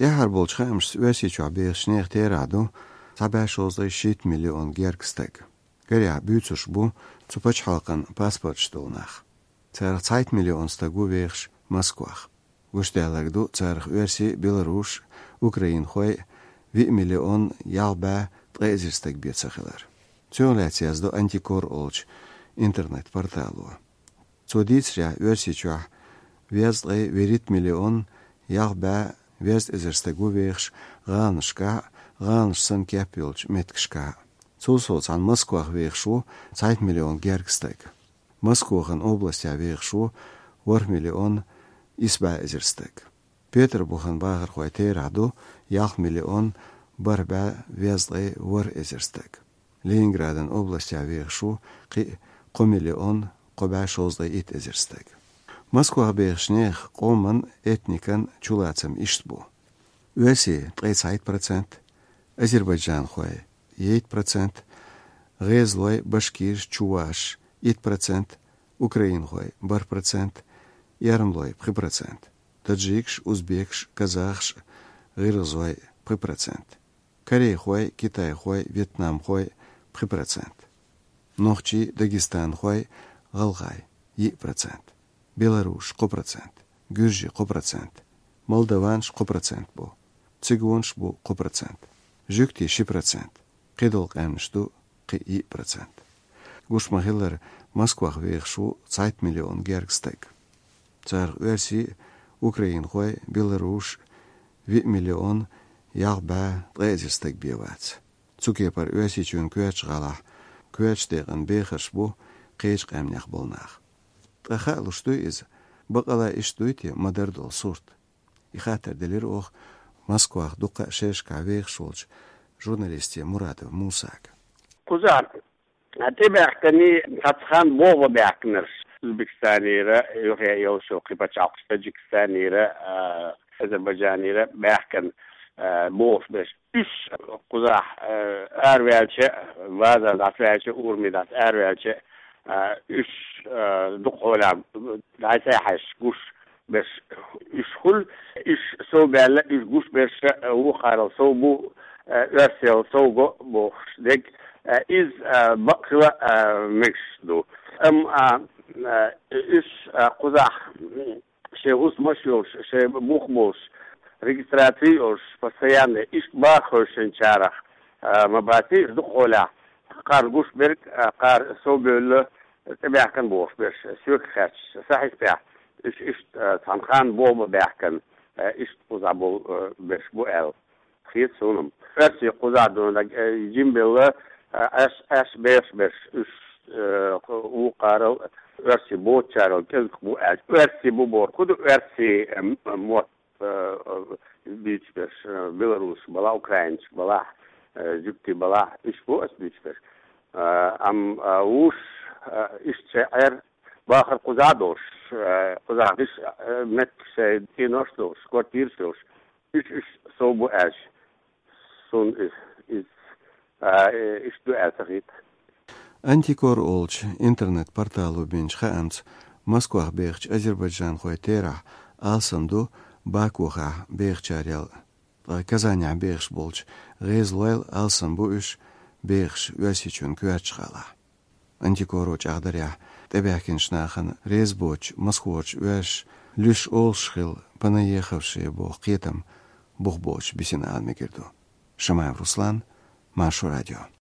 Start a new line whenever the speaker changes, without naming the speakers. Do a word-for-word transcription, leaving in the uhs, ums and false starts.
Dehar bolç xamş üyesi çabe şnex teradu tabaş ozay şit milyon gerksteg. Gerya büyütüş bu Zupaç halkın pasport stolnach. Zerch Zeit milyon stagu vekş Moskvach. Guştelagdu zerch üyesi Belarus, Ukrayin hoy vi milyon yalba trezisteg bietsachilar. Цюлятсязду антикор олч интернет порталу. Цудицря üyesiçah везлы верит миллион ялба вез эзерстегу векш ганшка ганшсан кепилч меткшка. Цусоцан Москвах векшу Zeit миллион геркстег. Москвахан областя векшу вор миллион исба эзерстег. Петербургхан багыр хойтераду ялх миллион барба везлы вор эзерстег. Leningradan областя векшу qi qomillion qobashozda it ezirstek. Moskva beşneh qoman etnikan chulatsam iştbu. Üyesi тридцать процентов, Azerbaycan xoy yedi процентов, Rezloy Bashkir Chuvash yedi процентов, Ukrayin xoy bir процент, Yarmloy bir процент, Tadjiksh, Uzbeksh, Kazaksh, G'irzoy bir процент, Korey xoy, Kitay xoy, Vietnam xoy bir процент. Noxchi Dagestan xoy G'alg'ay bir процент. Belarus bir процент. Gürji bir процент. Moldavansh bir процент bu. Tsigonsh bu bir процент. Jükti bir процент. Qidolq amnishdu bir процент. Gushmahillar Moskvah vekšu Zeit milyon gergsteg. Tsar versi Ukrayin xoy Belarus bir milyon yağba trezisteg bievats. Tsukepar üyesi çün küeç gala, küeç degen beğiş bu, qeyç qamnaq bolnaq. Traxa luştu iz, baqala iştuyti madardol surt. İxater delir ox, Moskvah duqa şeşka veğşolç, jurnalisti Muratov Musak.
Kuzar, ati beğkani katxan boğu beğkinir. Uzbekistanira, yuhya yolşu, qipaç alqış Tajikistanira, Azerbaycanira beğkin. Boğuz beş. Üç kuzah ervelçe, vazaz atvelçe, urmidat ervelçe, üç dukola, daysa haş, guş beş, üç hul, üç soğbelle, üç guş beş, uğaral soğ bu, örsel soğu boğuz dek, iz bakıva mekşdu. Ama üç kuzah, şey uzmaşıyor, şey buğmuş, регистрациёш постоянно иш бахошен чарах мабати духола qar gushberg qar sobölle tabiakan boşber sök xaç sahih bä iş iş tanxan bobu bäkan iş uzabo beş bu el xiyet sonum versi quzadona jimbella as as beş beş iş u qaral versi bu çaral kelk bu el versi bu bor kudu versi mot Бичбеш, Беларусь, была украинч, была Египте, была Ишбу, Бичбеш. Ам уж ишчер бахар кузадош, кузадиш метше иноштош, квартиршош. Иш иш собу эш. Сон is is ишду эсагит.
Антикор олч интернет порталу бенч хаамц Москвах бехч Азербайджан хойтера алсанду Bakuha beğçarel Kazanya beğş bolç rezloyl alsan bu iş beğş üyesiçün küerçğala. Antikoroç ağdarya tebekin şnaxan rezboç Moskvoç üyeş lüş olşxil panayehavşi bu qiyetam buğboç bisin almegirdu. Şamayev Ruslan, Maşu Radyo.